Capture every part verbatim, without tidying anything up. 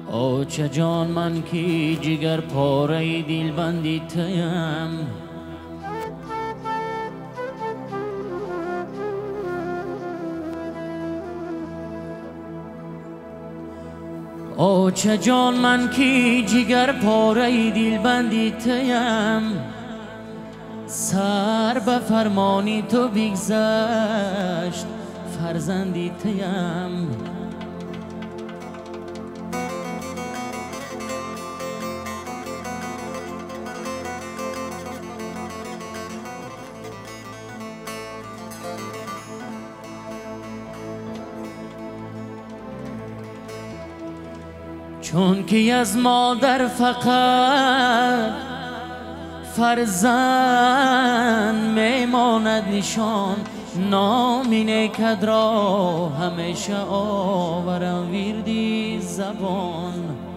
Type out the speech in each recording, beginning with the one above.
آچه جان من کی جگر پاره دل بندی تیم، آچه جان من کی جگر پاره دل بندی تیم، سر به فرمانی تو بگذشت فرزندی تیم. چون که از مادر فقط فرزند میماند نشان، نام نیکت را همیشه آورم ویردی زبان.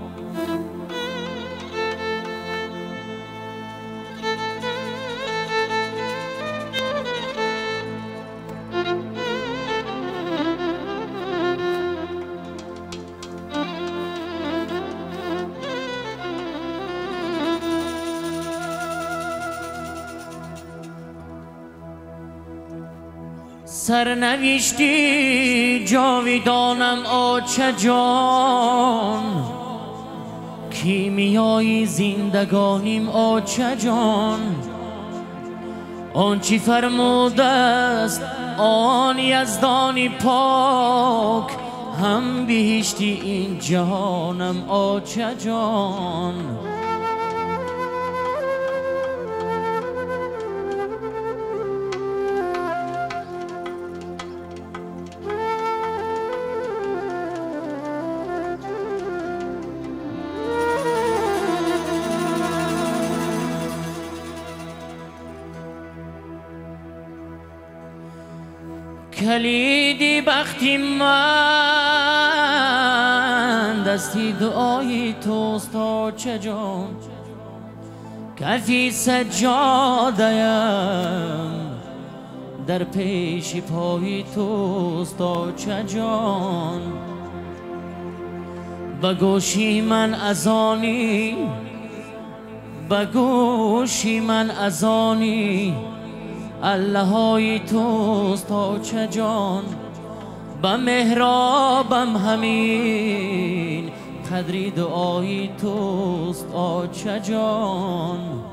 سرنوشتی جاویدانم آچه جان، کیمیای زندگانیم آچه جان. آنچی فرموده است آن یزدانی پاک، هم بهشتی این جهانم آچه جان. کلیدی بختی من دستی دعای توست آچه جان، کفی سجاده‌ام در پیش پای توست آچه جان. به گوشی من اذانی، به گوشی من اذانی الله‌های توست آچه جان. به محرابم همین قدری دعای توست آچه جان.